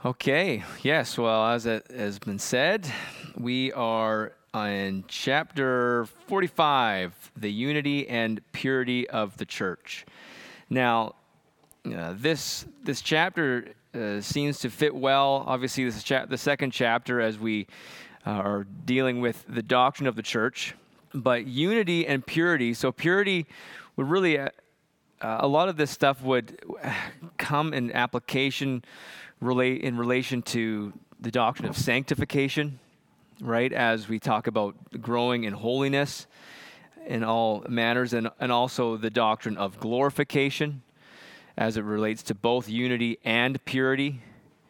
Okay, yes, well, as it has been said, we are in chapter 45, the unity and purity of the church. Now, this chapter seems to fit well. Obviously, this is the second chapter as we are dealing with the doctrine of the church. But unity and purity, so purity would really, a lot of this stuff would come in application in relation to the doctrine of sanctification, right? As we talk about growing in holiness in all manners, and also the doctrine of glorification as it relates to both unity and purity.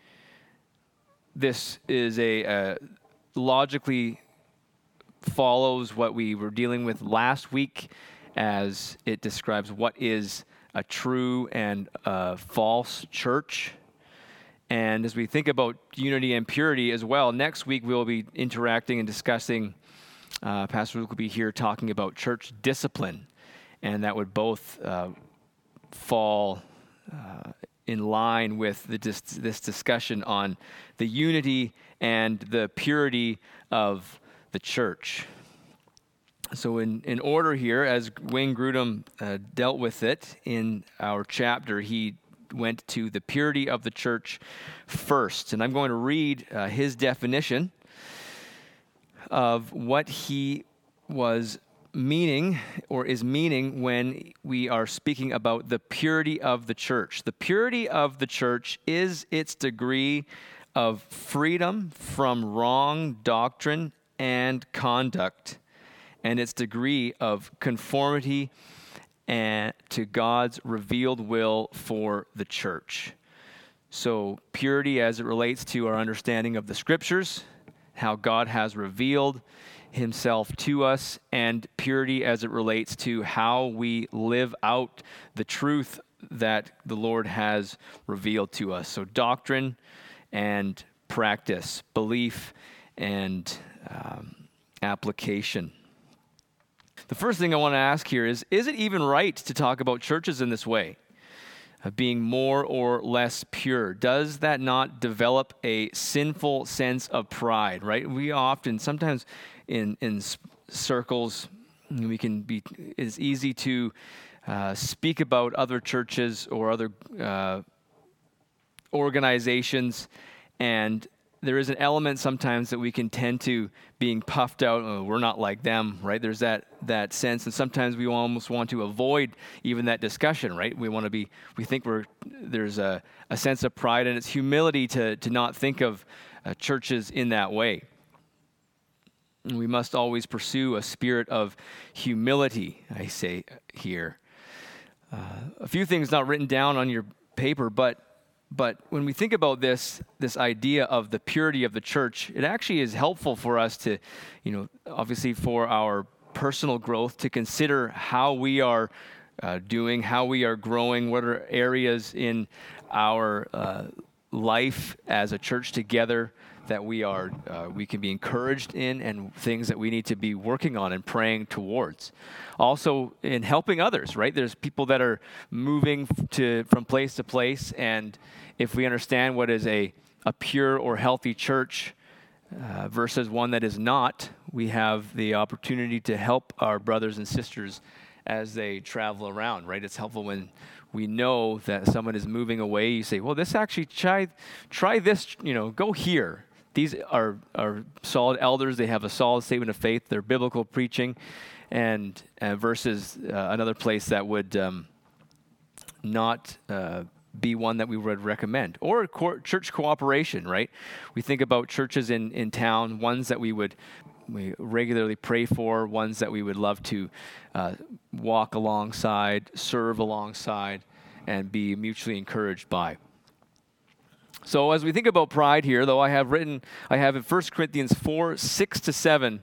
This is logically follows what we were dealing with last week as it describes what is a true and false church. And as we think about unity and purity as well, next week we'll be interacting and discussing, Pastor Luke will be here talking about church discipline, and that would both fall in line with this discussion on the unity and the purity of the church. So in order here, as Wayne Grudem dealt with it in our chapter, he went to the purity of the church first. And I'm going to read his definition of what he was meaning or is meaning when we are speaking about the purity of the church. The purity of the church is its degree of freedom from wrong doctrine and conduct, and its degree of conformity and to God's revealed will for the church. So purity as it relates to our understanding of the scriptures, how God has revealed himself to us, and purity as it relates to how we live out the truth that the Lord has revealed to us. So doctrine and practice, belief and application. The first thing I want to ask here is it even right to talk about churches in this way, of being more or less pure? Does that not develop a sinful sense of pride, right? We often, sometimes in circles, it's easy to speak about other churches or other organizations, and there is an element sometimes that we can tend to being puffed out. Oh, we're not like them, right? There's that sense, and sometimes we almost want to avoid even that discussion, right? We think there's a sense of pride, and it's humility to not think of churches in that way. And we must always pursue a spirit of humility, I say here. A few things not written down on your paper, but when we think about this idea of the purity of the church, it actually is helpful for us to, obviously for our personal growth, to consider how we are doing, how we are growing, what are areas in our life as a church together that we can be encouraged in, and things that we need to be working on and praying towards. Also in helping others, right? There's people that are moving from place to place, and if we understand what is a pure or healthy church versus one that is not, we have the opportunity to help our brothers and sisters as they travel around, right? It's helpful when we know that someone is moving away. You say, well, this actually, try this, go here. These are solid elders. They have a solid statement of faith. They're biblical preaching, and versus another place that would not be one that we would recommend. Or church cooperation, right? We think about churches in town, ones that we regularly pray for, ones that we would love to walk alongside, serve alongside, and be mutually encouraged by. So as we think about pride here, though, I have in 1 Corinthians 4, 6-7,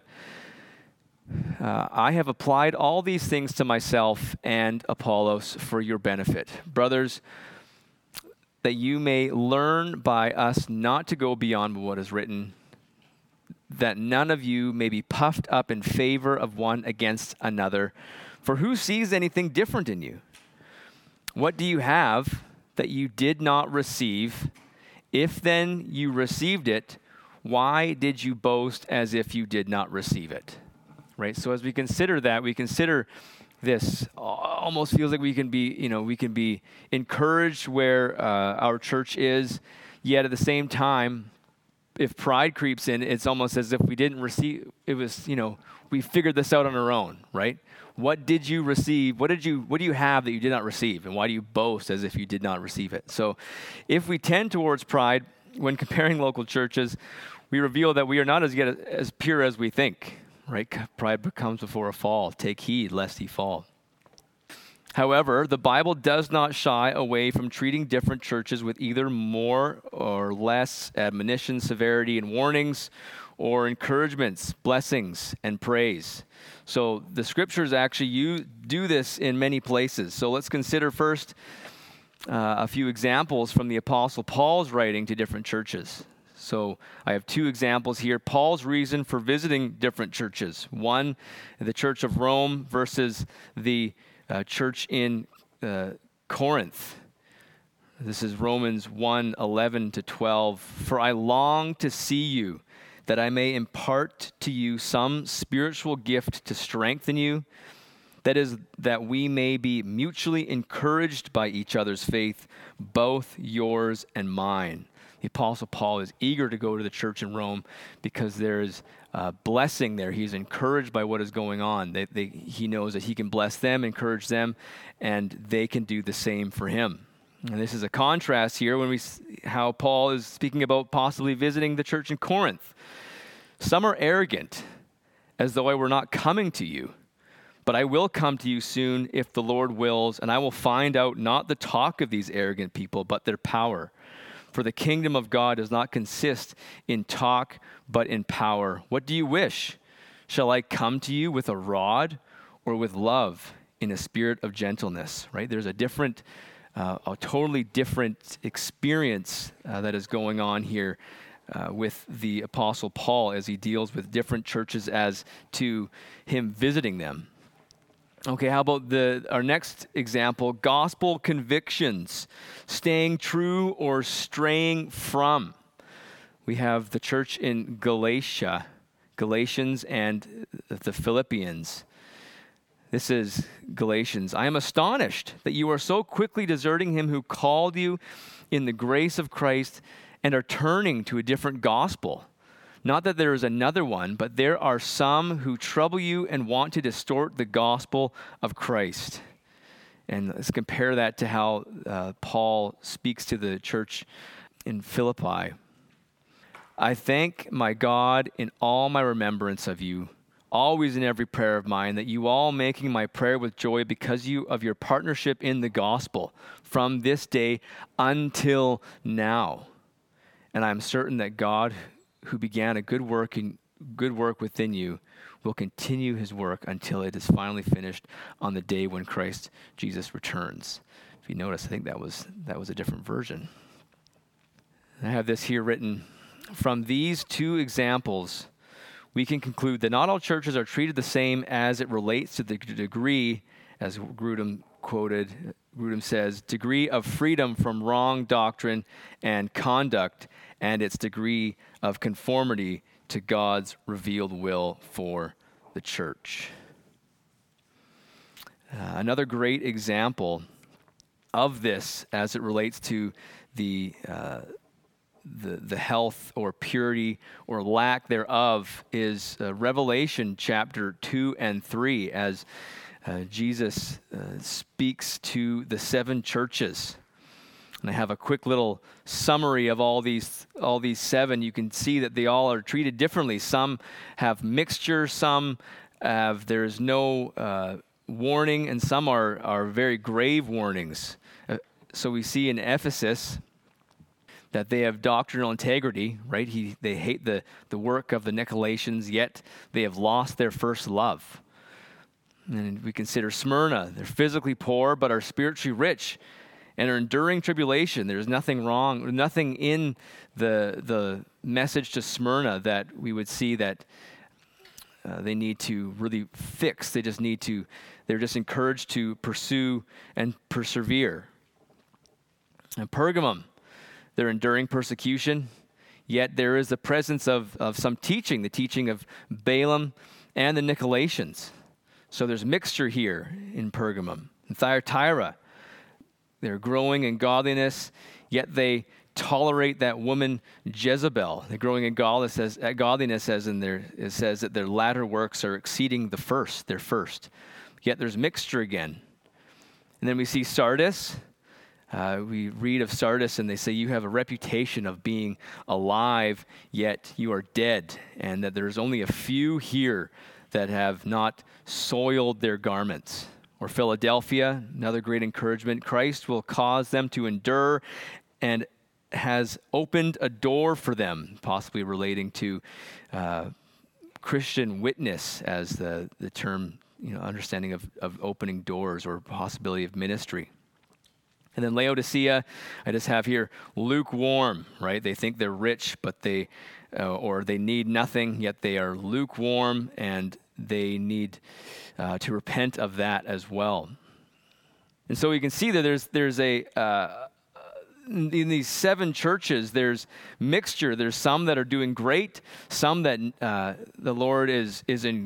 I have applied all these things to myself and Apollos for your benefit, brothers, that you may learn by us not to go beyond what is written, that none of you may be puffed up in favor of one against another. For who sees anything different in you? What do you have that you did not receive? If then you received it, why did you boast as if you did not receive it? Right? So as we consider that, we consider this, almost feels like we can be encouraged where our church is, yet at the same time, if pride creeps in, it's almost as if we didn't receive, it was, we figured this out on our own, right? What did you receive? What do you have that you did not receive? And why do you boast as if you did not receive it? So if we tend towards pride when comparing local churches, we reveal that we are not as pure as we think, right? Pride comes before a fall. Take heed lest he fall. However, the Bible does not shy away from treating different churches with either more or less admonition, severity, and warnings, or encouragements, blessings, and praise. So the scriptures actually do this in many places. So let's consider first a few examples from the Apostle Paul's writing to different churches. So I have two examples here. Paul's reason for visiting different churches. One, the Church of Rome versus the church in Corinth. This is Romans 1:11-12. For I long to see you, that I may impart to you some spiritual gift to strengthen you. That is, that we may be mutually encouraged by each other's faith, both yours and mine. The Apostle Paul is eager to go to the church in Rome because there is blessing there. He's encouraged by what is going on. He knows that he can bless them, encourage them, and they can do the same for him. And this is a contrast here when how Paul is speaking about possibly visiting the church in Corinth. Some are arrogant, as though I were not coming to you. But I will come to you soon if the Lord wills, and I will find out not the talk of these arrogant people, but their power. For the kingdom of God does not consist in talk, but in power. What do you wish? Shall I come to you with a rod or with love in a spirit of gentleness? Right? There's a totally different experience that is going on here with the Apostle Paul as he deals with different churches as to him visiting them. Okay, how about our next example, gospel convictions, staying true or straying from. We have the church in Galatians and the Philippians. This is Galatians. I am astonished that you are so quickly deserting him who called you in the grace of Christ and are turning to a different gospel. Not that there is another one, but there are some who trouble you and want to distort the gospel of Christ. And let's compare that to how Paul speaks to the church in Philippi. I thank my God in all my remembrance of you, always in every prayer of mine, that you all making my prayer with joy because of your partnership in the gospel from this day until now. And I'm certain that God, who began a good work within you, will continue his work until it is finally finished on the day when Christ Jesus returns. If you notice, I think that was a different version. I have this here written. From these two examples, we can conclude that not all churches are treated the same as it relates to the degree, as Grudem quoted. Grudem says, degree of freedom from wrong doctrine and conduct, and its degree of conformity to God's revealed will for the church. Another great example of this as it relates to the health or purity or lack thereof is Revelation chapter 2 and 3 as Jesus speaks to the seven churches. And I have a quick little summary of all these seven. You can see that they all are treated differently. Some have mixture, some there's no warning, and some are very grave warnings. So we see in Ephesus that they have doctrinal integrity, right? They hate the work of the Nicolaitans, yet they have lost their first love. And we consider Smyrna. They're physically poor, but are spiritually rich and are enduring tribulation. There's nothing wrong, nothing in the message to Smyrna that we would see that they need to really fix. They're just encouraged to pursue and persevere. And Pergamum, They're enduring persecution, yet there is the presence of some teaching, the teaching of Balaam and the Nicolaitans. So there's mixture here in Pergamum. In Thyatira, they're growing in godliness, yet they tolerate that woman Jezebel. They're growing in godliness, it says that their latter works are exceeding their first. Yet there's mixture again. And then we see Sardis. We read of Sardis and they say you have a reputation of being alive, yet you are dead, and that there's only a few here that have not soiled their garments. Or Philadelphia, another great encouragement. Christ will cause them to endure and has opened a door for them, possibly relating to Christian witness as the term, understanding of opening doors or possibility of ministry. And then Laodicea, I just have here lukewarm, right? They think they're rich, but they need nothing, yet they are lukewarm, and they need to repent of that as well. And so you can see that there's in these 7 churches, there's mixture. There's some that are doing great, some that the Lord is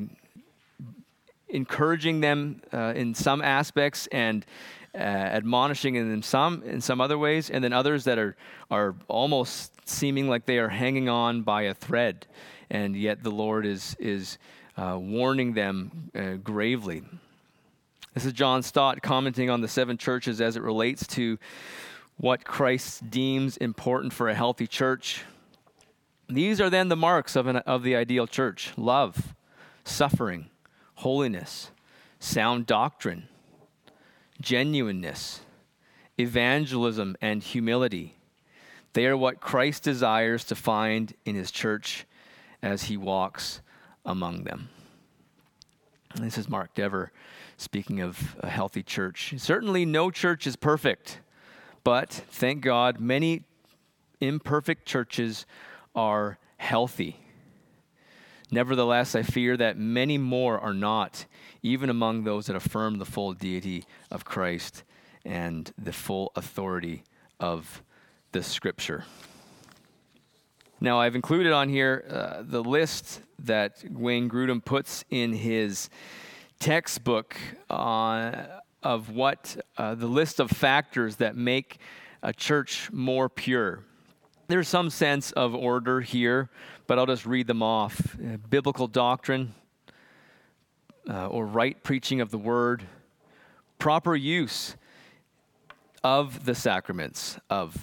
encouraging them in some aspects and admonishing in some other ways, and then others that are almost seeming like they are hanging on by a thread, and yet the Lord is warning them gravely. This is John Stott commenting on the 7 churches as it relates to what Christ deems important for a healthy church. These are then the marks of the ideal church: love, suffering, holiness, sound doctrine, genuineness, evangelism, and humility. They are what Christ desires to find in his church as he walks among them. And this is Mark Dever speaking of a healthy church. Certainly no church is perfect, but thank God many imperfect churches are healthy. Nevertheless, I fear that many more are not, even among those that affirm the full deity of Christ and the full authority of the Scripture. Now, I've included on here the list that Wayne Grudem puts in his textbook of what the list of factors that make a church more pure. There's some sense of order here, but I'll just read them off. Biblical doctrine, or right preaching of the word, proper use of the sacraments,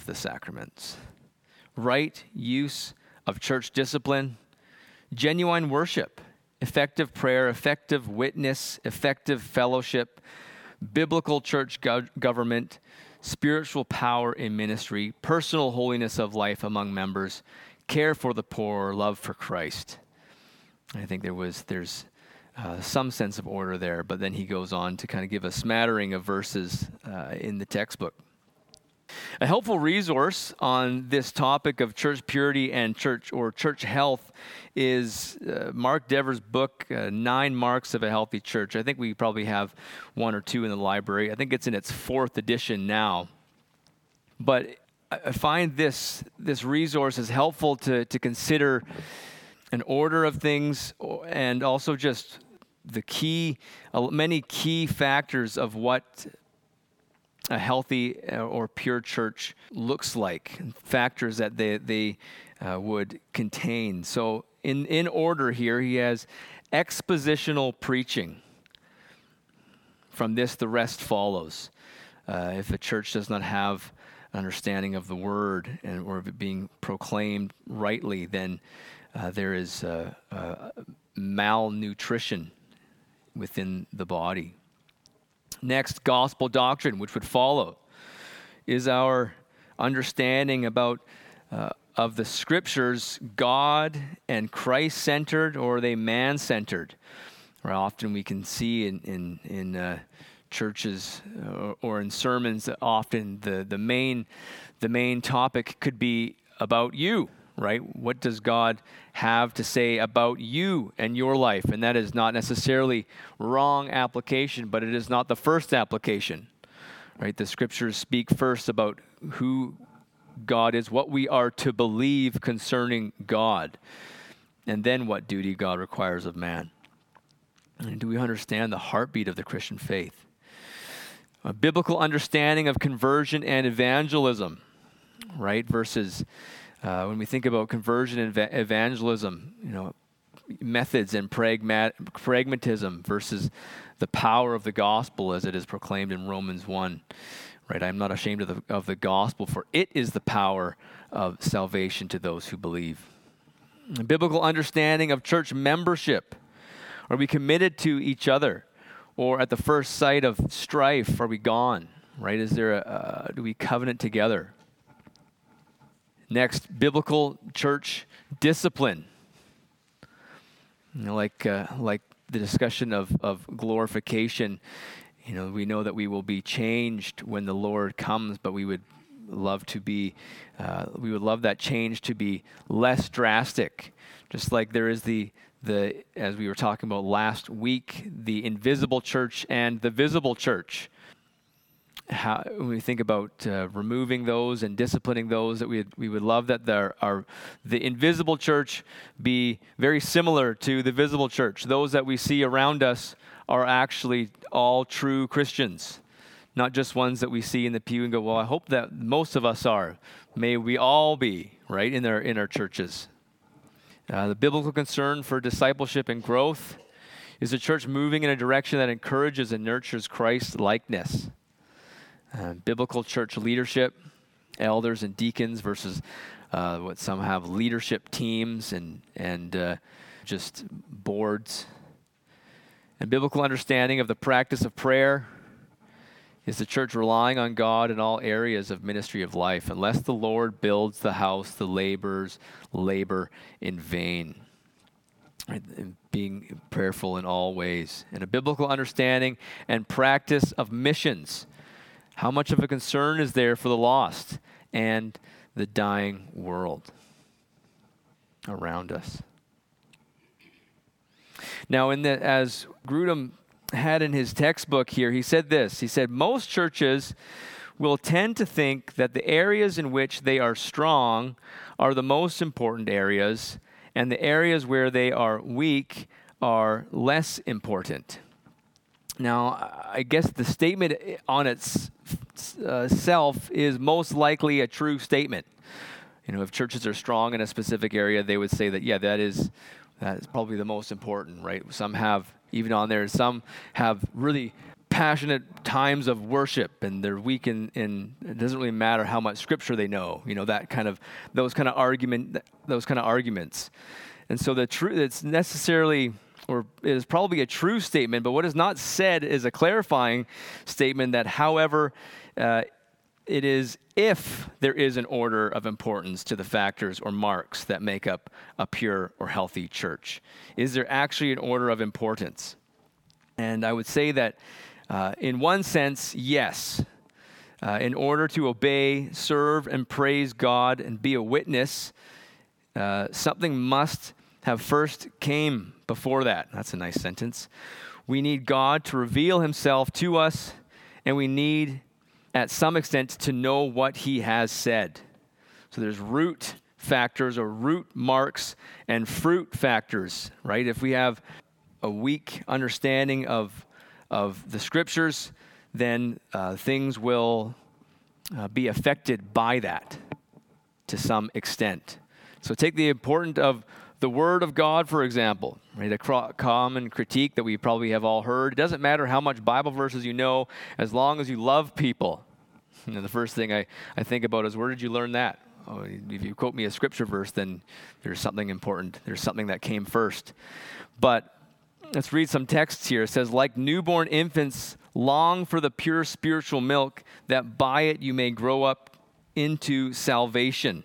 right use of church discipline, genuine worship, effective prayer, effective witness, effective fellowship, biblical church government, spiritual power in ministry, personal holiness of life among members, care for the poor, love for Christ. I think there's some sense of order there, but then he goes on to kind of give a smattering of verses in the textbook. A helpful resource on this topic of church purity and church health is Mark Dever's book, 9 Marks of a Healthy Church. I think we probably have 1 or 2 in the library. I think it's in its 4th edition now. But I find this resource is helpful to consider an order of things, and also just many key factors of what a healthy or pure church looks like, factors that they would contain. So in order here, he has expositional preaching. From this, the rest follows. If a church does not have understanding of the word or of it being proclaimed rightly, then there is malnutrition within the body. Next, gospel doctrine, which would follow, is our understanding about of the Scriptures, God and Christ-centered, or are they man-centered? Or often we can see in churches or in sermons that often the main topic could be about you, right? What does God have to say about you and your life? And that is not necessarily wrong application, but it is not the first application, right? The Scriptures speak first about who God is, what we are to believe concerning God, and then what duty God requires of man. And do we understand the heartbeat of the Christian faith? A biblical understanding of conversion and evangelism, right? Versus when we think about conversion and evangelism, methods and pragmatism versus the power of the gospel as it is proclaimed in Romans 1, right? I'm not ashamed of the gospel, for it is the power of salvation to those who believe. A biblical understanding of church membership. Are we committed to each other? Or at the first sight of strife, are we gone? Right? Do we covenant together? Next, biblical church discipline. Like the discussion of glorification, we know that we will be changed when the Lord comes, but we would love that change to be less drastic. Just like there is the as we were talking about last week, the invisible church and the visible church. When we think about removing those and disciplining those, that we would love that the invisible church be very similar to the visible church. Those that we see around us are actually all true Christians, not just ones that we see in the pew and go, well, I hope that most of us are. May we all be, right, in our churches. The biblical concern for discipleship and growth is the church moving in a direction that encourages and nurtures Christ's likeness. Biblical church leadership, elders and deacons versus what some have leadership teams and just boards. And biblical understanding of the practice of prayer. Is the church relying on God in all areas of ministry of life? Unless the Lord builds the house, the laborers labor in vain. Right? And being prayerful in all ways. And a biblical understanding and practice of missions. How much of a concern is there for the lost and the dying world around us? Now, as Grudem had in his textbook here, he said this. He said, most churches will tend to think that the areas in which they are strong are the most important areas, and the areas where they are weak are less important. Now, I guess the statement on its self is most likely a true statement. If churches are strong in a specific area, they would say that, yeah, that is probably the most important, right? Some have, even on there, some have really passionate times of worship, and they're weak in it doesn't really matter how much scripture they know, those kind of arguments. And so it's necessarily, or it is probably a true statement, but what is not said is a clarifying statement that, however, it is if there is an order of importance to the factors or marks that make up a pure or healthy church. Is there actually an order of importance? And I would say that in one sense, yes. In order to obey, serve, and praise God and be a witness, something must have first came before that. That's a nice sentence. We need God to reveal himself to us, and we need, at some extent, to know what he has said. So there's root factors or root marks and fruit factors, right? If we have a weak understanding of the scriptures, then things will be affected by that to some extent. So take the importance of the Word of God, for example, right? A common critique that we probably have all heard. It doesn't matter how much Bible verses you know, as long as you love people. The first thing I think about is, where did you learn that? Oh, if you quote me a scripture verse, then there's something important. There's something that came first. But let's read some texts here. It says, like newborn infants, long for the pure spiritual milk, that by it you may grow up into salvation.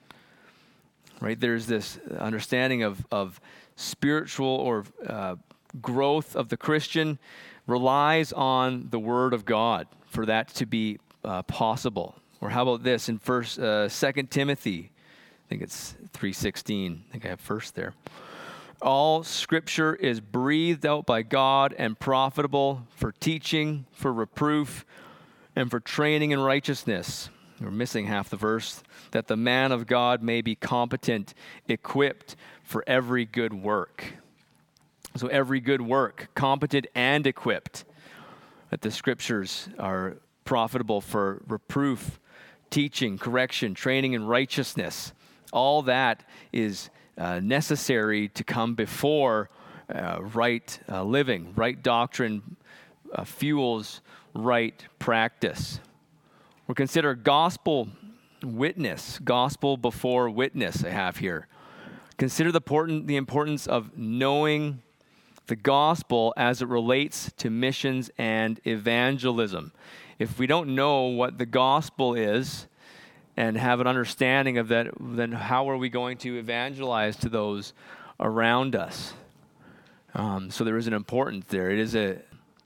Right? There's this understanding of spiritual or growth of the Christian relies on the Word of God for that to be possible. Or how about this in 2 Timothy? I think it's 3:16. I think I have first there. All Scripture is breathed out by God and profitable for teaching, for reproof, and for training in righteousness, we're missing half the verse, that the man of God may be competent, equipped for every good work. So every good work, competent and equipped, that the scriptures are profitable for reproof, teaching, correction, training in righteousness. All that is necessary to come before right living. Right doctrine fuels right practice. We'll consider gospel witness, gospel before witness I have here. Consider the importance of knowing the gospel as it relates to missions and evangelism. If we don't know what the gospel is and have an understanding of that, then how are we going to evangelize to those around us? So there is an importance there. It is there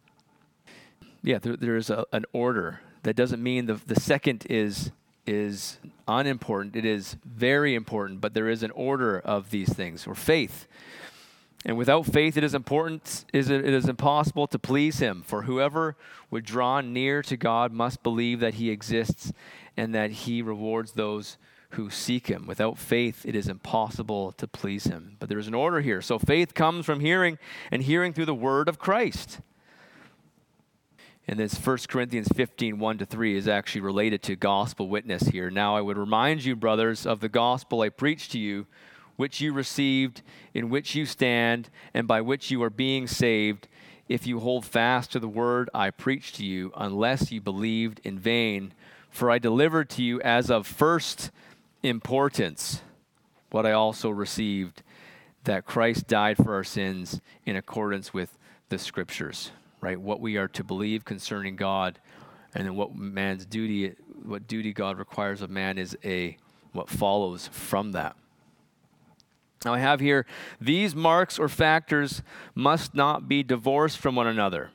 is an order. That doesn't mean the second is unimportant. It is very important, but there is an order of these things, or faith. And without faith, it is impossible to please him. For whoever would draw near to God must believe that he exists and that he rewards those who seek him. Without faith, it is impossible to please him. But there is an order here. So faith comes from hearing, and hearing through the word of Christ. And this 1 Corinthians 15, 1-3 is actually related to gospel witness here. Now I would remind you, brothers, of the gospel I preached to you, which you received, in which you stand, and by which you are being saved, if you hold fast to the word I preached to you, unless you believed in vain. For I delivered to you as of first importance what I also received, that Christ died for our sins in accordance with the scriptures. Right? What we are to believe concerning God, and then what duty God requires of man is what follows from that. Now I have here, these marks or factors must not be divorced from one another.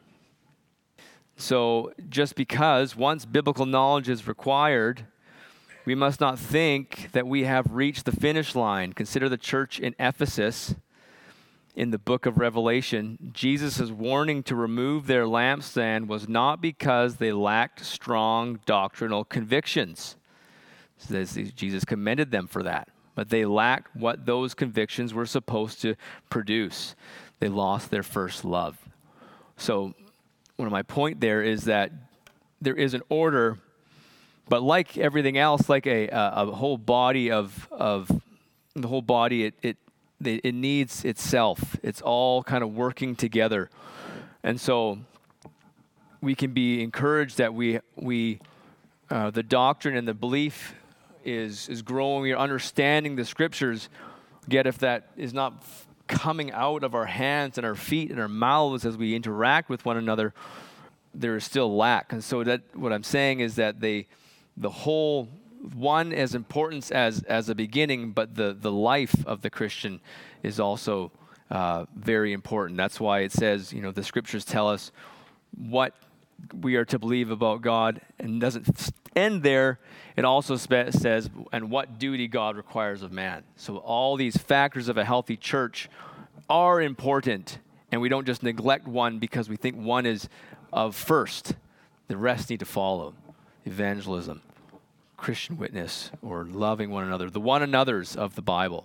So just because once biblical knowledge is required, we must not think that we have reached the finish line. Consider the church in Ephesus in the book of Revelation. Jesus' warning to remove their lampstand was not because they lacked strong doctrinal convictions. Jesus commended them for that. But they lacked what those convictions were supposed to produce. They lost their first love. So one of my point there is that there is an order, but like everything else, like a whole body of the whole body, it needs itself. It's all kind of working together. And so we can be encouraged that the doctrine and the belief is growing. We are understanding the scriptures. Yet if that is not coming out of our hands and our feet and our mouths as we interact with one another, there is still lack. And so that what I'm saying is that the whole one as important as a beginning, but the life of the Christian is also very important. That's why it says, the scriptures tell us what we are to believe about God, and doesn't end there. It also says, and what duty God requires of man. So all these factors of a healthy church are important, and we don't just neglect one because we think one is of first. The rest need to follow. Evangelism, Christian witness, or loving one another, the one another's of the Bible.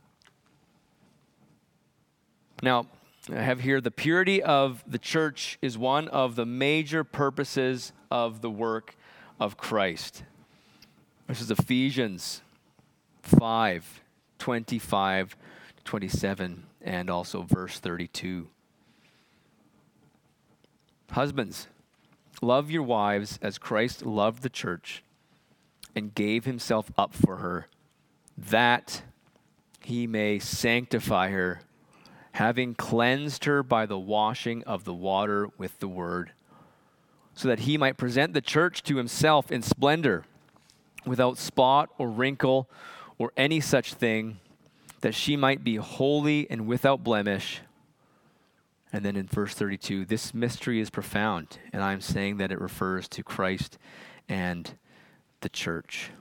Now, I have here, the purity of the church is one of the major purposes of the work of Christ. This is Ephesians 5, 25, 27, and also verse 32. Husbands, love your wives as Christ loved the church and gave himself up for her, that he may sanctify her, having cleansed her by the washing of the water with the word, so that he might present the church to himself in splendor, without spot or wrinkle or any such thing, that she might be holy and without blemish. And then in verse 32, this mystery is profound, and I'm saying that it refers to Christ and the church.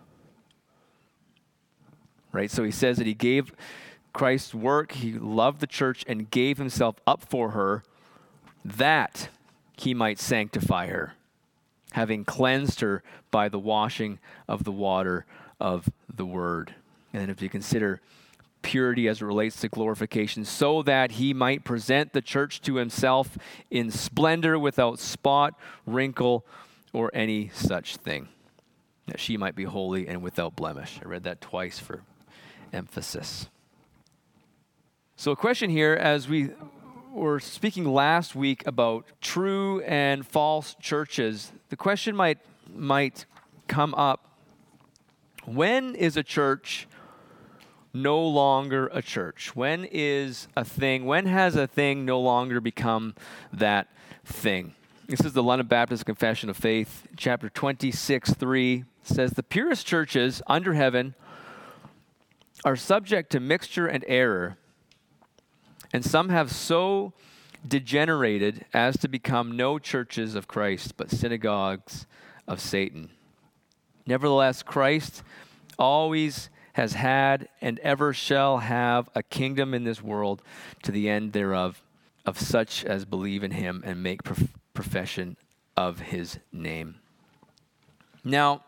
Right? So he says that he gave Christ's work, he loved the church and gave himself up for her, that he might sanctify her. having cleansed her by the washing of the water of the word. And then if you consider purity as it relates to glorification, so that he might present the church to himself in splendor, without spot, wrinkle, or any such thing, that she might be holy and without blemish. I read that twice for emphasis. So a question here, as we were speaking last week about true and false churches, the question might come up: when is a church no longer a church? When has a thing no longer become that thing? This is the London Baptist Confession of Faith, chapter 26:3 says, "The purest churches under heaven are subject to mixture and error, and some have so degenerated as to become no churches of Christ, but synagogues of Satan. Nevertheless, Christ always has had and ever shall have a kingdom in this world, to the end thereof, of such as believe in him and make profession of his name." Now,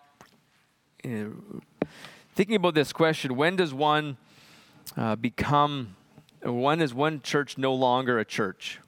thinking about this question, when does one when is one church no longer a church?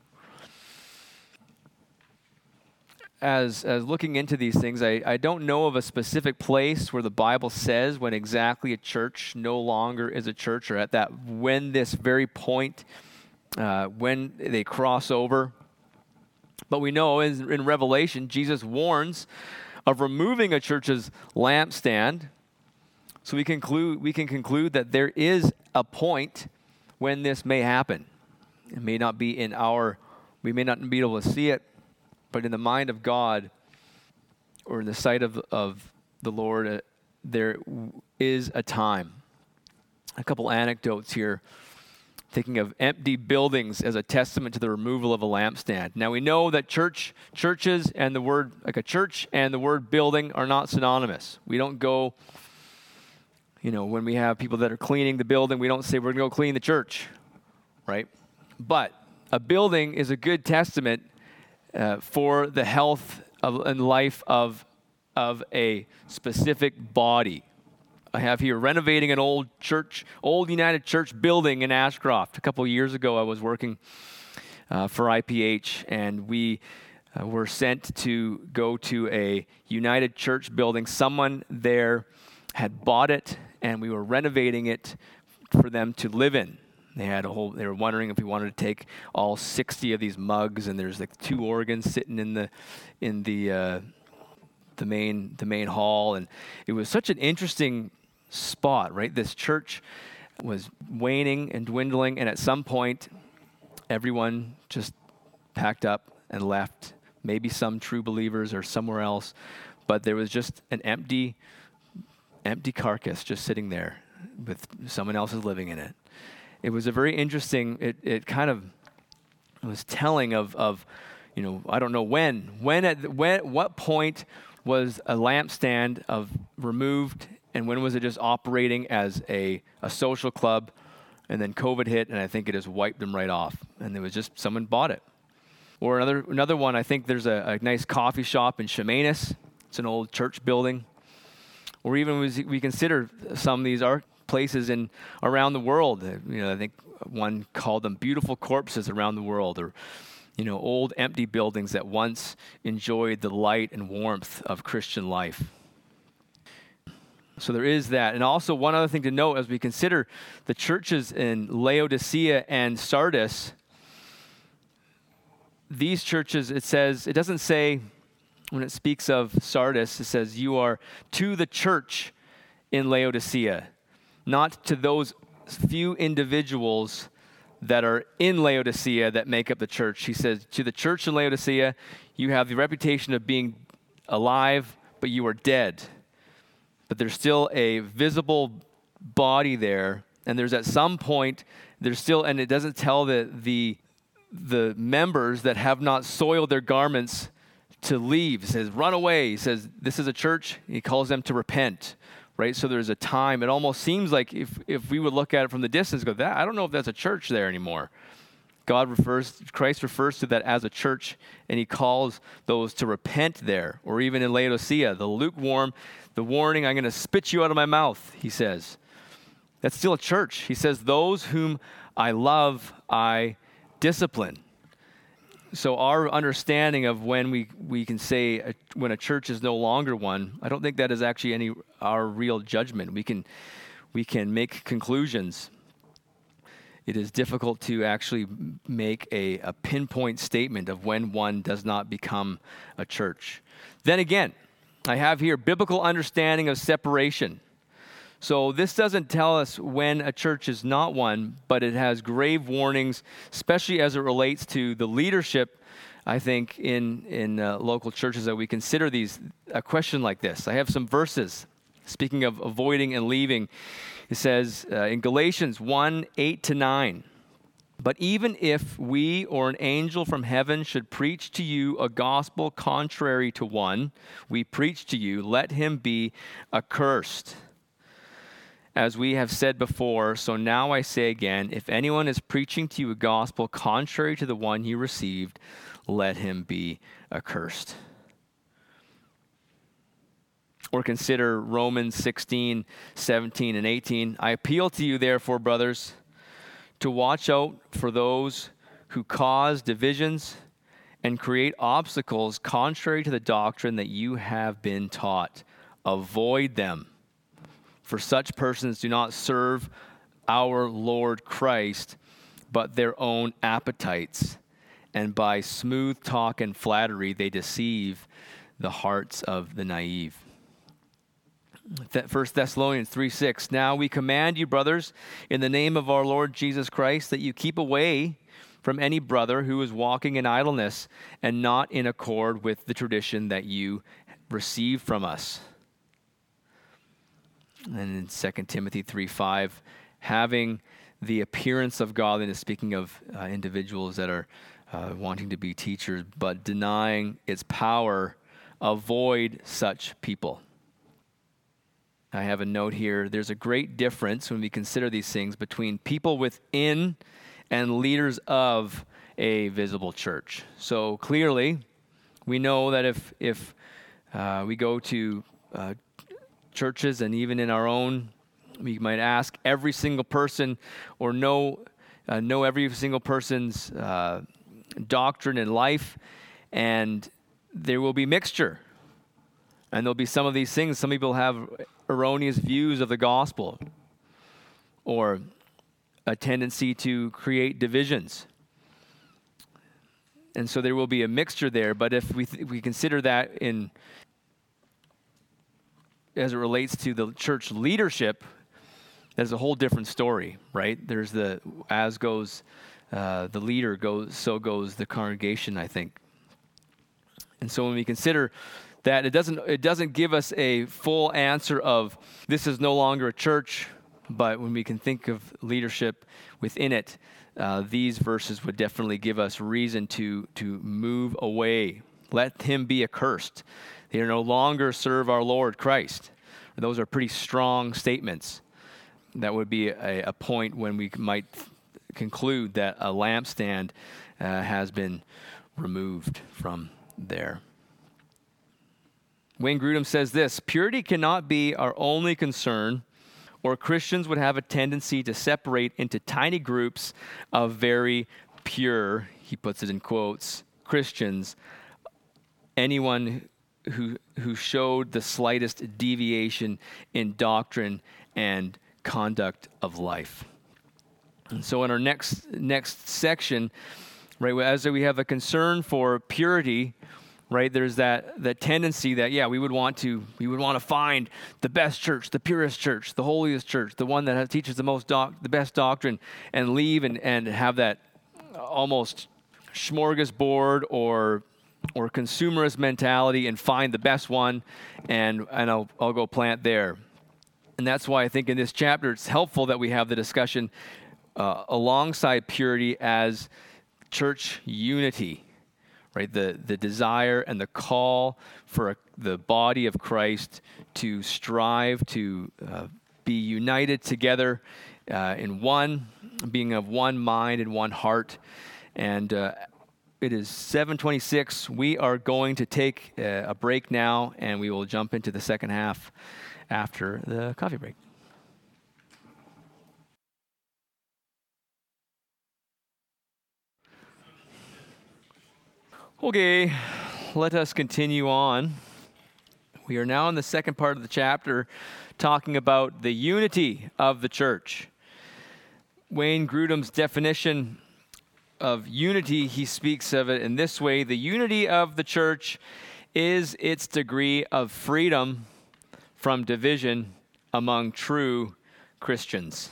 As looking into these things, I don't know of a specific place where the Bible says when exactly a church no longer is a church, or when this very point, when they cross over. But we know in Revelation, Jesus warns of removing a church's lampstand. So we can conclude that there is a point when this may happen. It may not be we may not be able to see it, but in the mind of God, or in the sight of the Lord, there is a time. A couple anecdotes here, thinking of empty buildings as a testament to the removal of a lampstand. Now we know that churches and the word, like a church and the word building, are not synonymous. We don't go, when we have people that are cleaning the building, we don't say we're going to go clean the church, right? But a building is a good testament for the health and life of a specific body. I have here renovating an old United Church building in Ashcroft. A couple of years ago, I was working for IPH, and we were sent to go to a United Church building. Someone there had bought it, and we were renovating it for them to live in. They were wondering if we wanted to take all 60 of these mugs, and there's like 2 organs sitting in the main hall, and it was such an interesting spot, right? This church was waning and dwindling, and at some point, everyone just packed up and left. Maybe some true believers or somewhere else, but there was just an empty carcass just sitting there with someone else is living in it. It was a very interesting. It was telling of I don't know what point was a lampstand removed, and when was it just operating as a social club, and then COVID hit, and I think it just wiped them right off, and there was just someone bought it. Or another one, I think there's a nice coffee shop in Chemainus. It's an old church building. Or even we consider some of these are places around the world. I think one called them beautiful corpses around the world, or old empty buildings that once enjoyed the light and warmth of Christian life. So there is that. And also one other thing to note as we consider the churches in Laodicea and Sardis, these churches, it doesn't say, when it speaks of Sardis, it says, "You are to the church in Laodicea," not to those few individuals that are in Laodicea that make up the church. He says, to the church in Laodicea, you have the reputation of being alive, but you are dead. But there's still a visible body there, and there's at some point, and it doesn't tell the members that have not soiled their garments to leave. It says, run away. He says, this is a church. He calls them to repent, right? So there's a time. It almost seems like if we would look at it from the distance, I don't know if that's a church there anymore. Christ refers to that as a church, and he calls those to repent there. Or even in Laodicea, the lukewarm, the warning, I'm going to spit you out of my mouth, he says. That's still a church. He says, those whom I love, I discipline. So our understanding of when we can say when a church is no longer one, I don't think that is actually our real judgment. We can make conclusions. It is difficult to actually make a pinpoint statement of when one does not become a church. Then again, I have here biblical understanding of separation. So this doesn't tell us when a church is not one, but it has grave warnings, especially as it relates to the leadership, I think, in local churches, that we consider a question like this. I have some verses. Speaking of avoiding and leaving, it says in Galatians 1, 8-9, but even if we or an angel from heaven should preach to you a gospel contrary to one we preach to you, let him be accursed. As we have said before, so now I say again, if anyone is preaching to you a gospel contrary to the one you received, let him be accursed. Or consider Romans 16, 17, and 18. I appeal to you, therefore, brothers, to watch out for those who cause divisions and create obstacles contrary to the doctrine that you have been taught. Avoid them. For such persons do not serve our Lord Christ, but their own appetites. And by smooth talk and flattery, they deceive the hearts of the naive. 1 Thessalonians 3:6. Now we command you, brothers, in the name of our Lord Jesus Christ, that you keep away from any brother who is walking in idleness and not in accord with the tradition that you received from us. And in 2 Timothy 3:5, having the appearance of godliness, speaking of individuals that are wanting to be teachers, but denying its power, avoid such people. I have a note here. There's a great difference when we consider these things between people within and leaders of a visible church. So clearly, we know that if we go to churches, and even in our own, we might ask every single person or know every single person's doctrine in life, and there will be mixture. And there'll be some of these things. Some people have erroneous views of the gospel or a tendency to create divisions. And so there will be a mixture there. But if we consider that as it relates to the church leadership, there's a whole different story, right? There's as goes the leader, so goes the congregation, I think. And so when we consider that, it doesn't give us a full answer of this is no longer a church, but when we can think of leadership within it, these verses would definitely give us reason to move away. Let him be accursed. They no longer serve our Lord Christ. Those are pretty strong statements. That would be a point when we might conclude that a lampstand has been removed from there. Wayne Grudem says this: purity cannot be our only concern, or Christians would have a tendency to separate into tiny groups of very pure, he puts it in quotes, Christians, anyone who showed the slightest deviation in doctrine and conduct of life. And so in our next section, right, as we have a concern for purity, right, there's that tendency that we would want to find the best church, the purest church, the holiest church, the one that teaches the best doctrine, and leave and have that almost smorgasbord or consumerist mentality and find the best one, and I'll go plant there. And that's why I think in this chapter it's helpful that we have the discussion alongside purity as church unity, right? The desire and the call for the body of Christ to strive to be united together in one, being of one mind and one heart, And it is 7:26. We are going to take a break now, and we will jump into the second half after the coffee break. Okay, let us continue on. We are now in the second part of the chapter talking about the unity of the church. Wayne Grudem's definition of unity, he speaks of it in this way: the unity of the church is its degree of freedom from division among true Christians.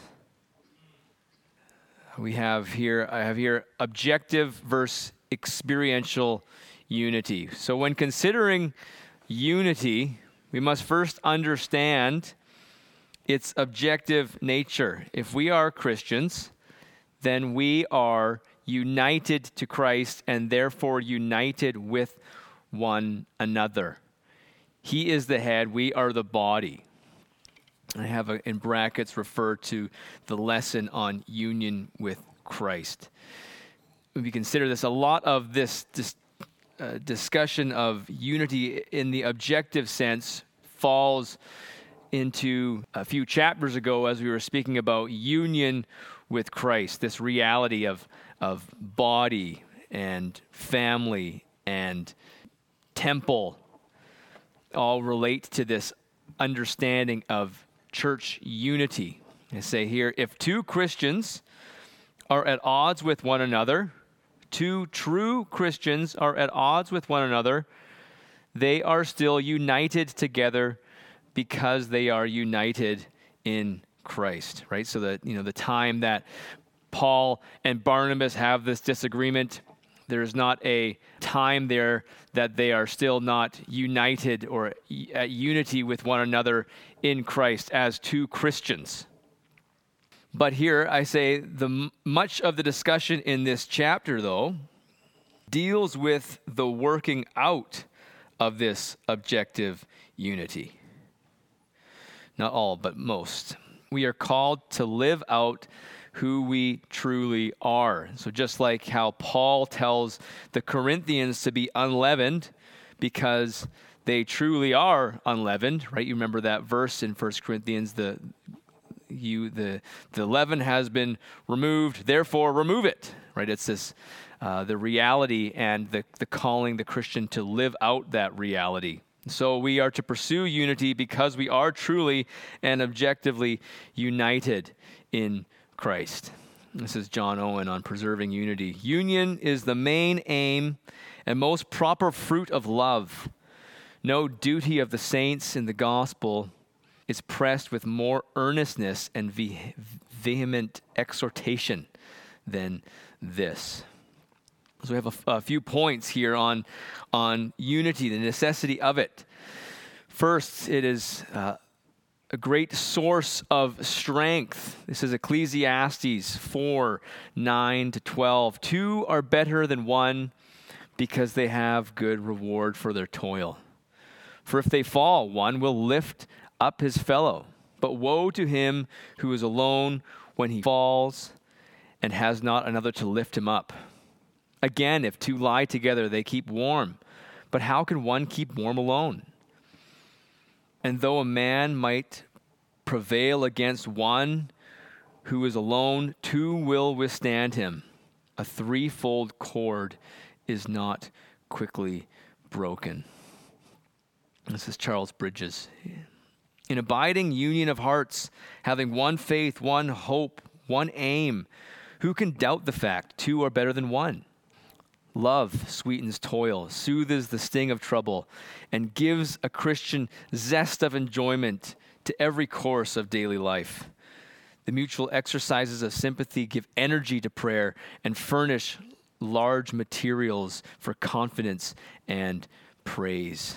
I have here objective versus experiential unity. So when considering unity, we must first understand its objective nature. If we are Christians, then we are united to Christ and therefore united with one another. He is the head, we are the body. I have in brackets referred to the lesson on union with Christ. When we consider this, a lot of this discussion of unity in the objective sense falls into a few chapters ago as we were speaking about union with Christ, this reality of body and family and temple all relate to this understanding of church unity. I say here, if two Christians are at odds with one another, two true Christians are at odds with one another, they are still united together because they are united in Christ, right? So that, the time that Paul and Barnabas have this disagreement, there's not a time there that they are still not united or at unity with one another in Christ as two Christians. But here I say much of the discussion in this chapter, though, deals with the working out of this objective unity. Not all, but most. We are called to live out who we truly are. So just like how Paul tells the Corinthians to be unleavened because they truly are unleavened, right? You remember that verse in 1 Corinthians, the leaven has been removed, therefore remove it, right? It's this, the reality and the calling the Christian to live out that reality. So we are to pursue unity because we are truly and objectively united in Christ. This is John Owen on preserving unity. Union is the main aim and most proper fruit of love. No duty of the saints in the gospel is pressed with more earnestness and vehement exhortation than this. So we have a few points here on unity, the necessity of it. First, it is a great source of strength. This is Ecclesiastes 4:9-12. Two are better than one because they have good reward for their toil. For if they fall, one will lift up his fellow. But woe to him who is alone when he falls and has not another to lift him up. Again, if two lie together, they keep warm. But how can one keep warm alone? And though a man might prevail against one who is alone, two will withstand him. A threefold cord is not quickly broken. This is Charles Bridges. In abiding union of hearts, having one faith, one hope, one aim, who can doubt the fact two are better than one? Love sweetens toil, soothes the sting of trouble, and gives a Christian zest of enjoyment to every course of daily life. The mutual exercises of sympathy give energy to prayer and furnish large materials for confidence and praise.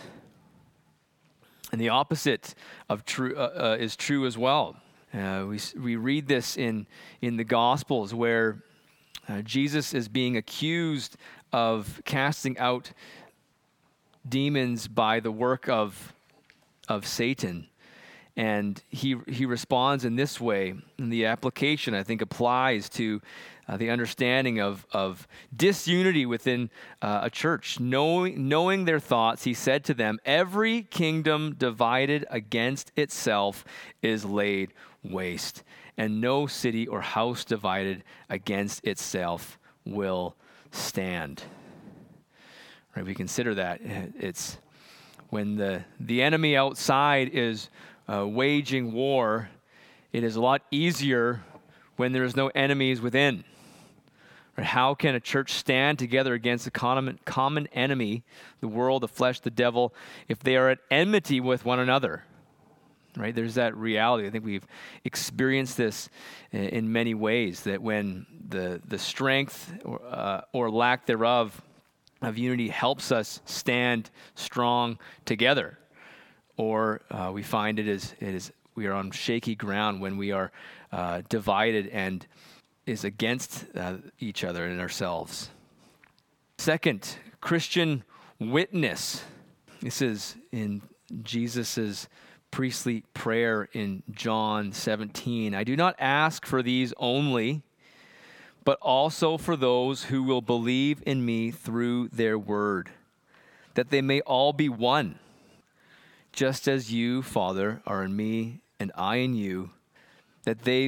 And the opposite of true is true as well. We read this in the Gospels where Jesus is being accused of casting out demons by the work of Satan. And he responds in this way. And the application, I think, applies to the understanding of disunity within a church. Knowing their thoughts, he said to them, "Every kingdom divided against itself is laid waste, and no city or house divided against itself will stand." Right? We consider that. It's when the enemy outside is waging war, it is a lot easier when there is no enemies within. Right? How can a church stand together against a common enemy, the world, the flesh, the devil, if they are at enmity with one another? Right? There's that reality. I think we've experienced this in many ways, that when the strength or lack thereof of unity helps us stand strong together, or we find it is we are on shaky ground when we are divided and is against each other and ourselves. Second, Christian witness. This is in Jesus's priestly prayer in John 17. "I do not ask for these only, but also for those who will believe in me through their word, that they may all be one, just as you, Father, are in me and I in you, that they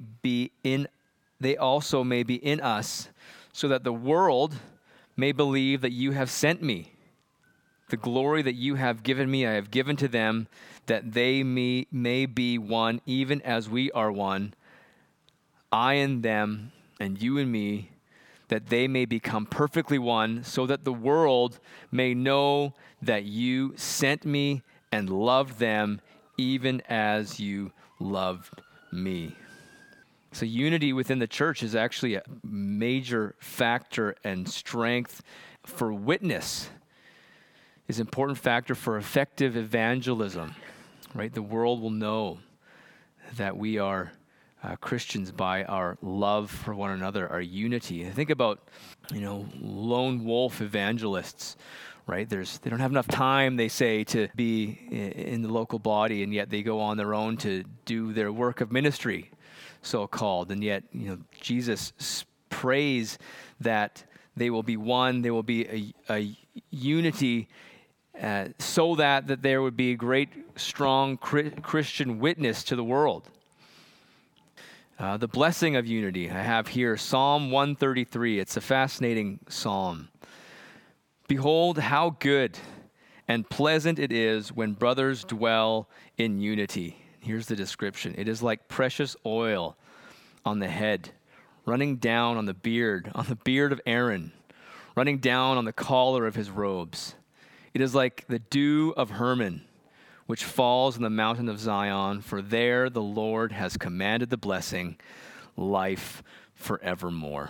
also may be in us, so that the world may believe that you have sent me. The glory that you have given me, I have given to them, that they may be one, even as we are one, I in them and you in me, that they may become perfectly one, so that the world may know that you sent me and loved them, even as you loved me." So unity within the church is actually a major factor and strength for witness. Is an important factor for effective evangelism, right? The world will know that we are Christians by our love for one another, our unity. And think about, lone wolf evangelists, right? They don't have enough time, they say, to be in the local body, and yet they go on their own to do their work of ministry, so-called. And yet, Jesus prays that they will be one, there will be a unity, so that there would be a great, strong Christian witness to the world. The blessing of unity, I have here Psalm 133. It's a fascinating psalm. "Behold, how good and pleasant it is when brothers dwell in unity." Here's the description. "It is like precious oil on the head, running down on the beard of Aaron, running down on the collar of his robes. It is like the dew of Hermon, which falls on the mountain of Zion, for there the Lord has commanded the blessing, life forevermore."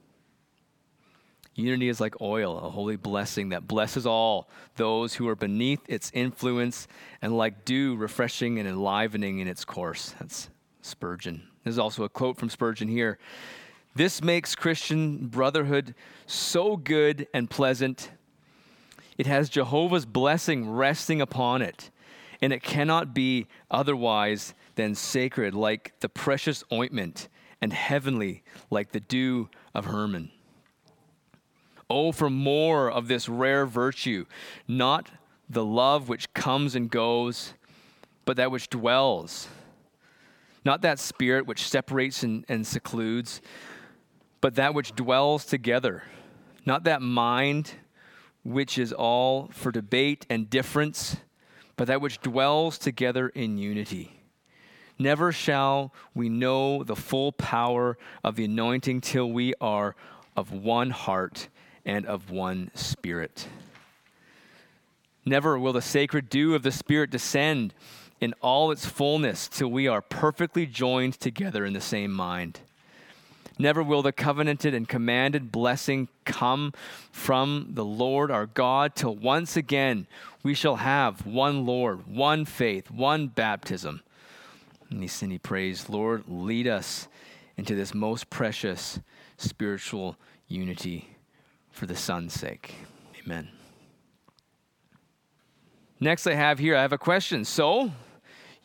Unity is like oil, a holy blessing that blesses all those who are beneath its influence, and like dew, refreshing and enlivening in its course. That's Spurgeon. There's also a quote from Spurgeon here. "This makes Christian brotherhood so good and pleasant. It has Jehovah's blessing resting upon it, and it cannot be otherwise than sacred, like the precious ointment, and heavenly, like the dew of Hermon. Oh, for more of this rare virtue, not the love which comes and goes, but that which dwells. Not that spirit which separates and secludes, but that which dwells together. Not that mind which is all for debate and difference, but that which dwells together in unity. Never shall we know the full power of the anointing till we are of one heart and of one spirit. Never will the sacred dew of the Spirit descend in all its fullness till we are perfectly joined together in the same mind. Never will the covenanted and commanded blessing come from the Lord our God till once again we shall have one Lord, one faith, one baptism." And he prays, "Lord, lead us into this most precious spiritual unity for the Son's sake." Amen. Next I have a question. So,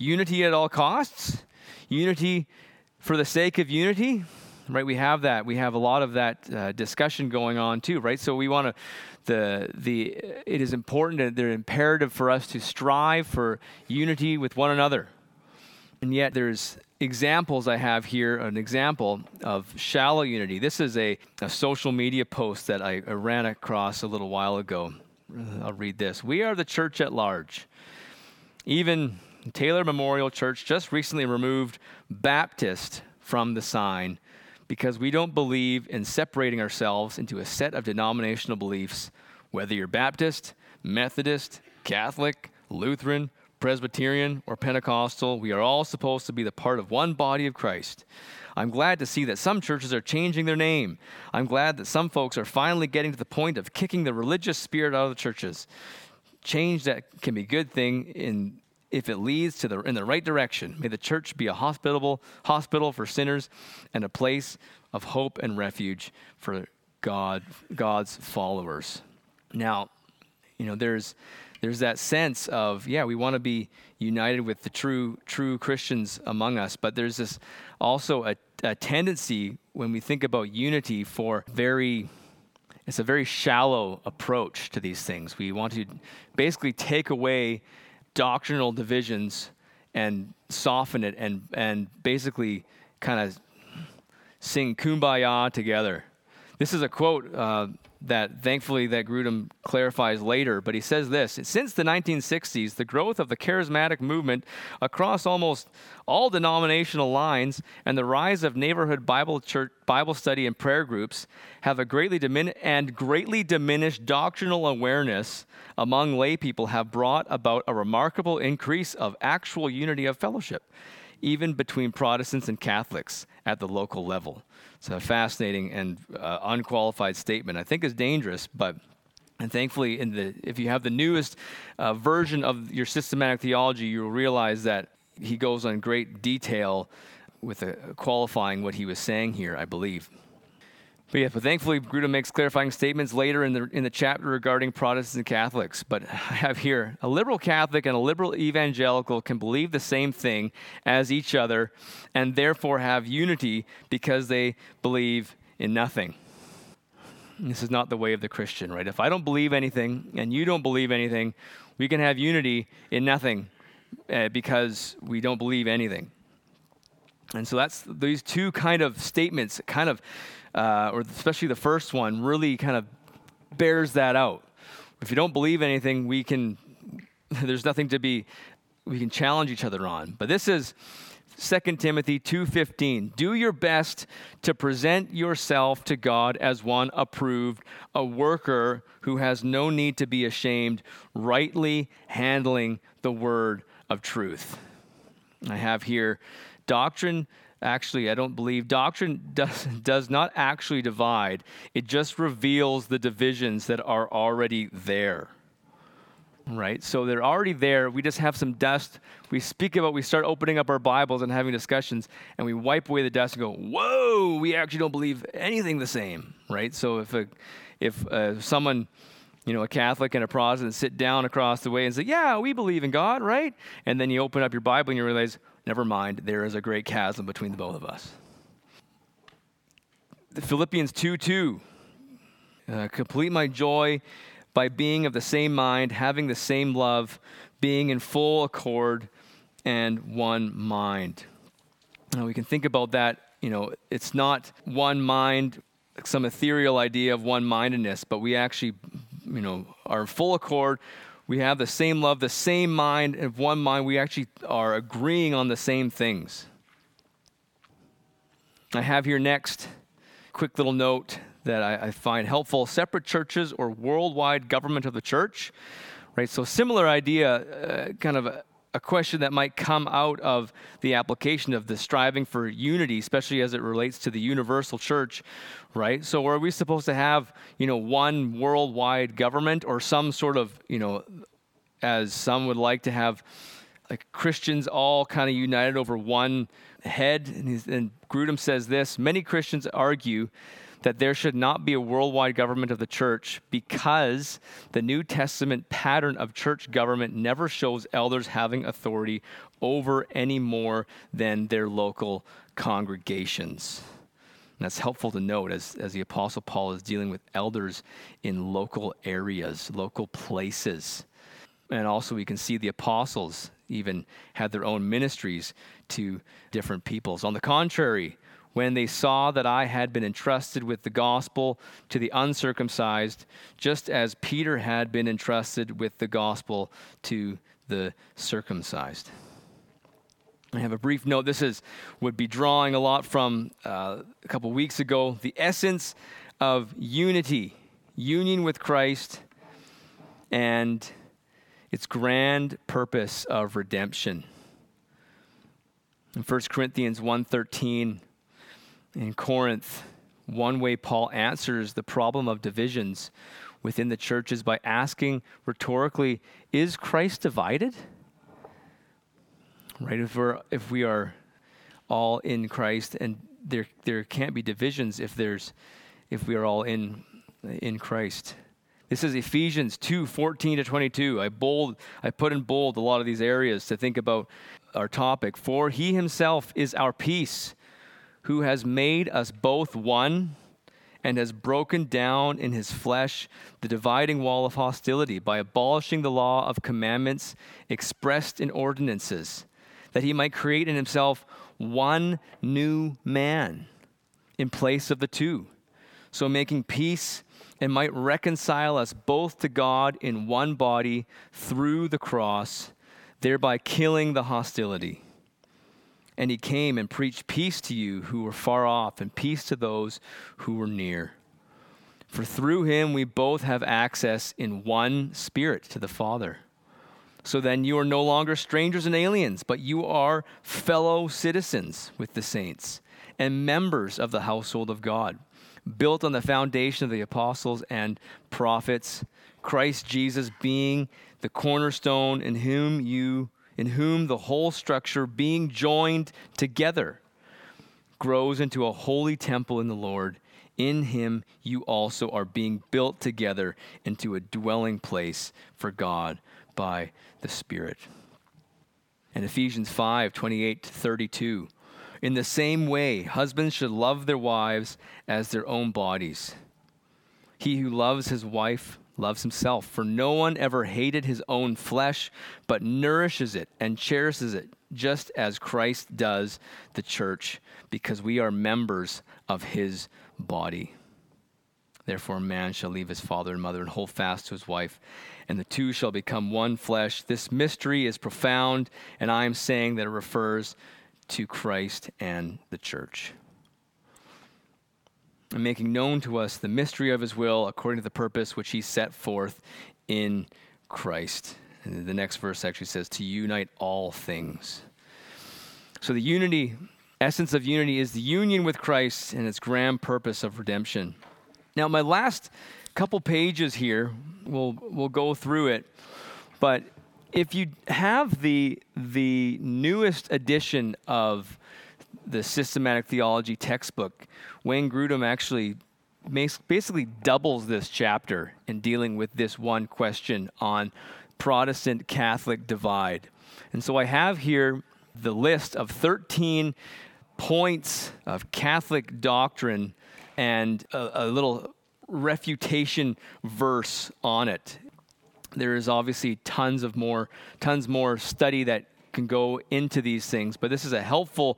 unity at all costs, unity for the sake of unity, right? We have that. We have a lot of that discussion going on too, right? So we want to, it is important and they're imperative for us to strive for unity with one another. And yet there's examples I have here, an example of shallow unity. This is a social media post that I ran across a little while ago. I'll read this. We are the church at large. Even Taylor Memorial Church just recently removed Baptist from the sign because we don't believe in separating ourselves into a set of denominational beliefs, whether you're Baptist, Methodist, Catholic, Lutheran, Presbyterian, or Pentecostal. We are all supposed to be the part of one body of Christ. I'm glad to see that some churches are changing their name. I'm glad that some folks are finally getting to the point of kicking the religious spirit out of the churches. Change that can be a good thing if it leads to in the right direction. May the church be a hospital for sinners and a place of hope and refuge for God's followers. Now, there's that sense of, we want to be united with the true Christians among us, but there's this also a tendency when we think about unity it's a very shallow approach to these things. We want to basically take away doctrinal divisions and soften it and basically kind of sing Kumbaya together. This is a quote that thankfully that Grudem clarifies later, but he says this: since the 1960s, the growth of the charismatic movement across almost all denominational lines and the rise of neighborhood Bible study and prayer groups have a greatly diminished doctrinal awareness among lay people have brought about a remarkable increase of actual unity of fellowship, even between Protestants and Catholics at the local level. It's a fascinating and unqualified statement. I think it's dangerous, and thankfully, if you have the newest version of your systematic theology, you'll realize that he goes on great detail with qualifying what he was saying here, I believe. But thankfully, Grudem makes clarifying statements later in the chapter regarding Protestants and Catholics. But I have here, a liberal Catholic and a liberal evangelical can believe the same thing as each other and therefore have unity because they believe in nothing. And this is not the way of the Christian, right? If I don't believe anything and you don't believe anything, we can have unity in nothing because we don't believe anything. And so that's these two kind of statements, or especially the first one, really kind of bears that out. If you don't believe anything, there's nothing we can challenge each other on. But this is 2 Timothy 2:15. Do your best to present yourself to God as one approved, a worker who has no need to be ashamed, rightly handling the word of truth. I have here doctrine. Actually, I don't believe doctrine does not actually divide. It just reveals the divisions that are already there, right? So they're already there. We just have some dust. We start opening up our Bibles and having discussions, and we wipe away the dust and go, whoa, we actually don't believe anything the same, right? So if someone, a Catholic and a Protestant sit down across the way and say, yeah, we believe in God, right? And then you open up your Bible and you realize, never mind, there is a great chasm between the both of us. Philippians 2:2, complete my joy by being of the same mind, having the same love, being in full accord and one mind. Now we can think about that, it's not one mind, some ethereal idea of one-mindedness, but we actually, are in full accord. We have the same love, the same mind, and one mind. We actually are agreeing on the same things. I have here next, quick little note that I find helpful. Separate churches or worldwide government of the church, right? So similar idea, kind of a question that might come out of the application of the striving for unity, especially as it relates to the universal church, right? So are we supposed to have, one worldwide government or some sort of, as some would like to have, like Christians all kind of united over one head? And Grudem says this: many Christians argue that there should not be a worldwide government of the church because the New Testament pattern of church government never shows elders having authority over any more than their local congregations. And that's helpful to note as the Apostle Paul is dealing with elders in local areas, local places. And also we can see the apostles even had their own ministries to different peoples. On the contrary, when they saw that I had been entrusted with the gospel to the uncircumcised, just as Peter had been entrusted with the gospel to the circumcised. I have a brief note. Would be drawing a lot from a couple weeks ago. The essence of unity, union with Christ, and its grand purpose of redemption. In 1 Corinthians 1:13, in Corinth, one way Paul answers the problem of divisions within the churches by asking rhetorically, is Christ divided? Right? If we are all in Christ, and there can't be divisions if we are all in Christ. This is Ephesians 2:14-22. I put in bold a lot of these areas to think about our topic. For he himself is our peace, who has made us both one and has broken down in his flesh the dividing wall of hostility by abolishing the law of commandments expressed in ordinances, that he might create in himself one new man in place of the two, so making peace, and might reconcile us both to God in one body through the cross, thereby killing the hostility. And he came and preached peace to you who were far off, and peace to those who were near. For through him we both have access in one Spirit to the Father. So then you are no longer strangers and aliens, but you are fellow citizens with the saints and members of the household of God, built on the foundation of the apostles and prophets, Christ Jesus being the cornerstone, in whom the whole structure being joined together grows into a holy temple in the Lord. In him you also are being built together into a dwelling place for God by the Spirit. And Ephesians 5:28-32. In the same way, husbands should love their wives as their own bodies. He who loves his wife loves himself, for no one ever hated his own flesh, but nourishes it and cherishes it, just as Christ does the church, because we are members of his body. Therefore, a man shall leave his father and mother and hold fast to his wife, and the two shall become one flesh. This mystery is profound, and I am saying that it refers to Christ and the church. And making known to us the mystery of his will according to the purpose which he set forth in Christ. And the next verse actually says, to unite all things. So the essence of unity is the union with Christ and its grand purpose of redemption. Now, my last couple pages here, we'll go through it, but if you have the newest edition of the Systematic Theology textbook, Wayne Grudem actually basically doubles this chapter in dealing with this one question on Protestant-Catholic divide. And so I have here the list of 13 points of Catholic doctrine and a little refutation verse on it. There is obviously tons more study that can go into these things, but this is a helpful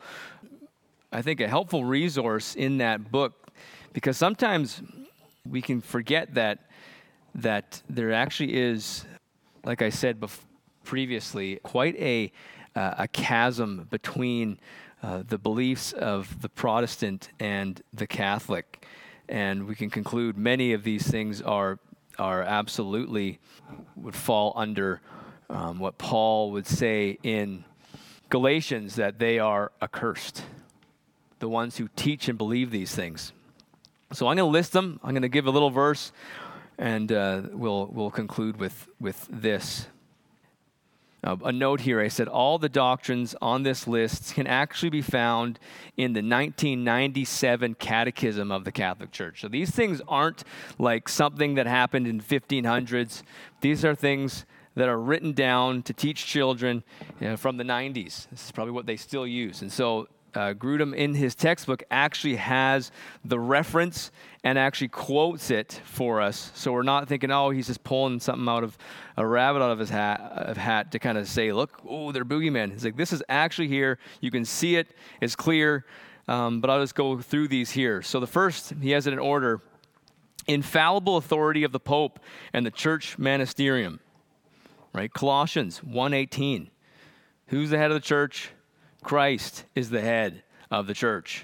resource in that book, because sometimes we can forget that there actually is, like I said previously, quite a chasm between the beliefs of the Protestant and the Catholic, and we can conclude many of these things are absolutely would fall under what Paul would say in Galatians, that they are accursed, the ones who teach and believe these things. So I'm going to list them. I'm going to give a little verse, and we'll conclude with this. A note here, I said all the doctrines on this list can actually be found in the 1997 Catechism of the Catholic Church. So these things aren't like something that happened in 1500s. These are things that are written down to teach children from the 90s. This is probably what they still use. And so Grudem in his textbook actually has the reference and actually quotes it for us. So we're not thinking, oh, he's just pulling something out of a rabbit out of his hat to kind of say, look, oh, they're boogeymen. It's like, this is actually here. You can see it. It's clear. But I'll just go through these here. So the first, he has it in order. Infallible authority of the Pope and the Church Magisterium. Right? Colossians 1:18. Who's the head of the church? Christ is the head of the church.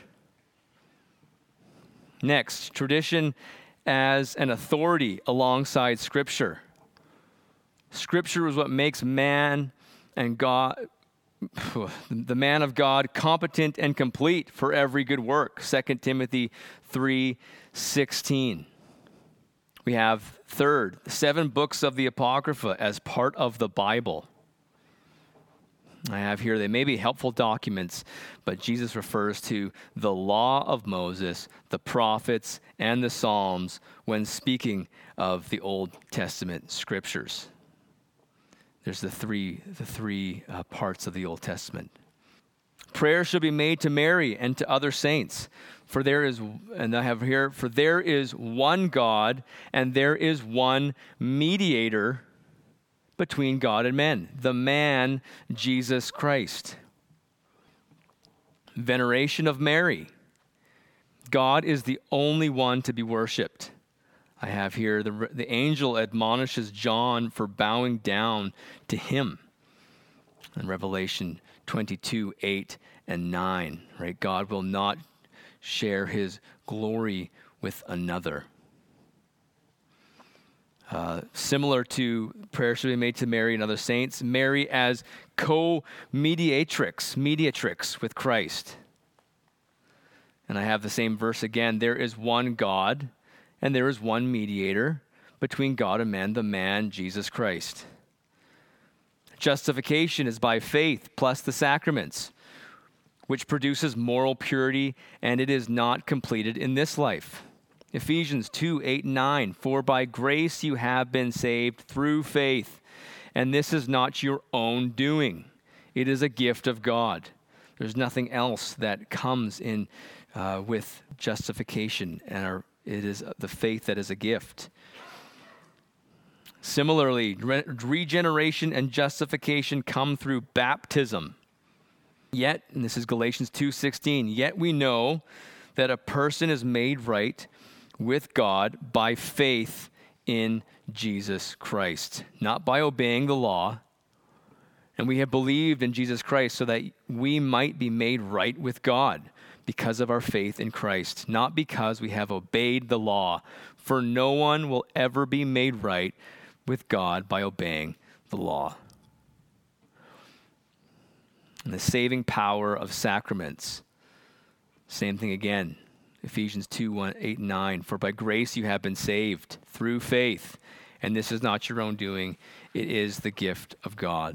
Next, tradition as an authority alongside Scripture. Scripture is what makes man and God, the man of God, competent and complete for every good work. 2 Timothy 3:16. We have third, 7 books of the Apocrypha as part of the Bible. I have here, they may be helpful documents, but Jesus refers to the law of Moses, the prophets, and the Psalms when speaking of the Old Testament scriptures. There's the three parts of the Old Testament. Prayer shall be made to Mary and to other saints. For there is, and I have here, for there is one God and there is one mediator between God and men, the man Jesus Christ. Veneration of Mary. God is the only one to be worshipped. I have here, the angel admonishes John for bowing down to him. In Revelation 22:8 and 9, right? God will not share his glory with another. Similar to prayer should be made to Mary and other saints, Mary as co-mediatrix with Christ. And I have the same verse again. There is one God and there is one mediator between God and man, the man Jesus Christ. Justification is by faith plus the sacraments, which produces moral purity, and it is not completed in this life. Ephesians 2:8 and 9, for by grace you have been saved through faith, and this is not your own doing. It is a gift of God. There's nothing else that comes in with justification, and it is the faith that is a gift. Similarly, regeneration and justification come through baptism. Yet, and this is Galatians 2:16, yet we know that a person is made right with God by faith in Jesus Christ, not by obeying the law. And we have believed in Jesus Christ so that we might be made right with God because of our faith in Christ, not because we have obeyed the law. For no one will ever be made right with God by obeying the law. And the saving power of sacraments. Same thing again. Ephesians 2:8 and 9. For by grace you have been saved through faith, and this is not your own doing. It is the gift of God.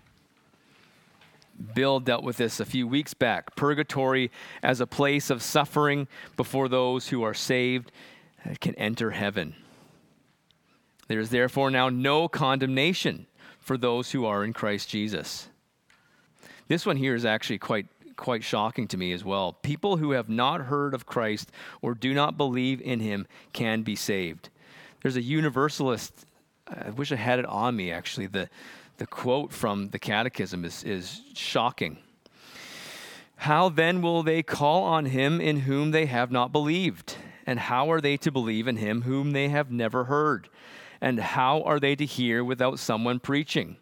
Bill dealt with this a few weeks back. Purgatory as a place of suffering before those who are saved can enter heaven. There is therefore now no condemnation for those who are in Christ Jesus. This one here is actually quite shocking to me as well. People who have not heard of Christ or do not believe in him can be saved. There's a universalist, I wish I had it on me actually, the quote from the Catechism is shocking. How then will they call on him in whom they have not believed? And how are they to believe in him whom they have never heard? And how are they to hear without someone preaching?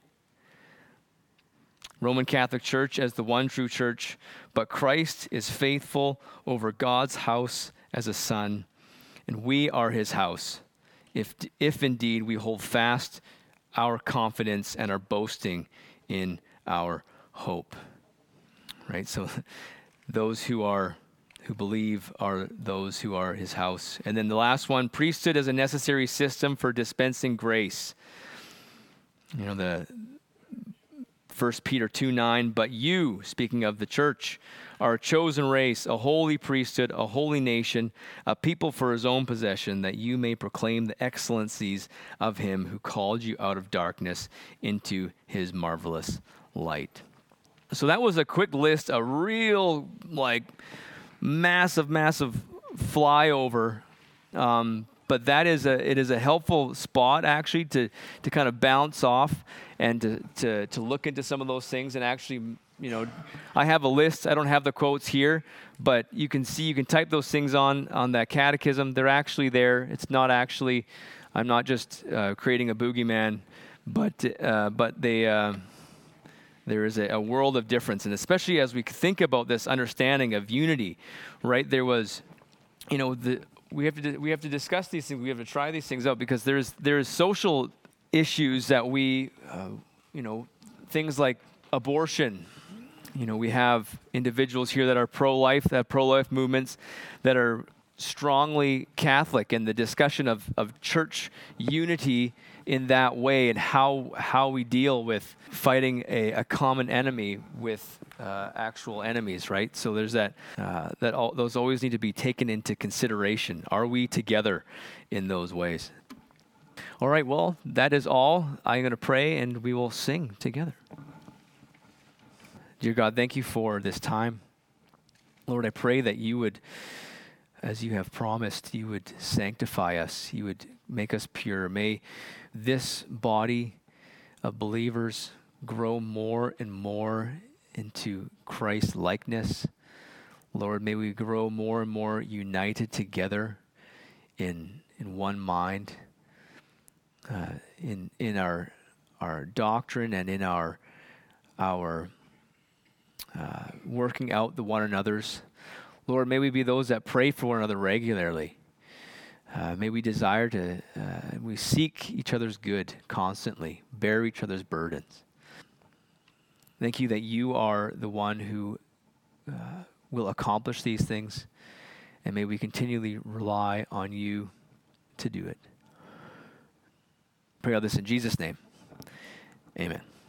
Roman Catholic Church as the one true church, but Christ is faithful over God's house as a son, and we are his house, if indeed we hold fast our confidence and our boasting in our hope. Right? So those who believe are those who are his house. And then the last one, priesthood as a necessary system for dispensing grace. You know, 1 Peter 2:9, but you, speaking of the church, are a chosen race, a holy priesthood, a holy nation, a people for his own possession, that you may proclaim the excellencies of him who called you out of darkness into his marvelous light. So that was a quick list, a real massive flyover. But it is a helpful spot actually to kind of bounce off and to look into some of those things. And actually, I have a list. I don't have the quotes here, but you can type those things on that catechism. They're actually there. It's not actually, I'm not just creating a boogeyman, but there is a world of difference. And especially as we think about this understanding of unity, right? There was, we have to discuss these things. We have to try these things out because there's social issues that we, things like abortion. We have individuals here that are pro-life, that have pro-life movements that are strongly Catholic, and the discussion of church unity in that way and how we deal with fighting a common enemy with actual enemies, right? So there's those always need to be taken into consideration. Are we together in those ways? All right, well, that is all. I'm going to pray and we will sing together. Dear God, thank you for this time. Lord, I pray that you would, as you have promised, you would sanctify us. You would make us pure. May this body of believers grow more and more into Christ's likeness. Lord, may we grow more and more united together in one mind, in our doctrine and in our working out the one another's. Lord, may we be those that pray for one another regularly. May we desire to, we seek each other's good constantly, bear each other's burdens. Thank you that you are the one who will accomplish these things, and may we continually rely on you to do it. Pray all this in Jesus' name. Amen.